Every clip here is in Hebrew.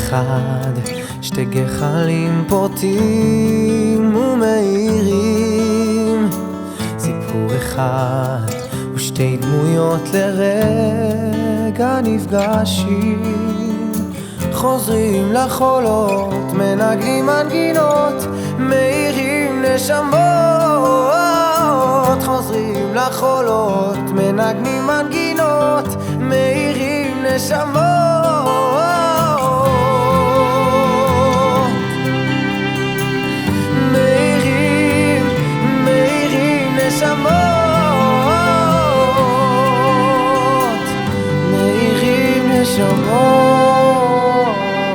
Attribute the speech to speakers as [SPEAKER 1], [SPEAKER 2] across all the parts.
[SPEAKER 1] אחד, שתי גחלים פורטים ומאירים, סיפור אחד ושתי דמויות לרגע נפגשים, חוזרים לחולות, מנגנים מנגינות, מאירים נשמות, חוזרים לחולות, מנגנים מנגינות, מאירים נשמות, מאירים נשמות, מאירים נשמות.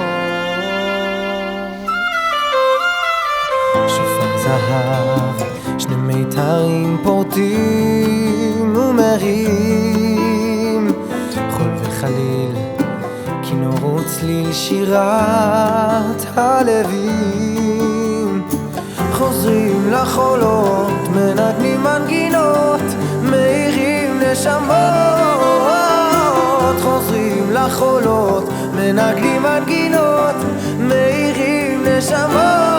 [SPEAKER 1] שופר זהב, שני מיתרים פורטים ומרים, חול וחליל, כינור וצליל, שירת הלווים, חוזרים לחולות, מנגנים מנגינות, מאירים נשמות, חוזרים לחולות, מנגנים מנגינות, מאירים נשמות.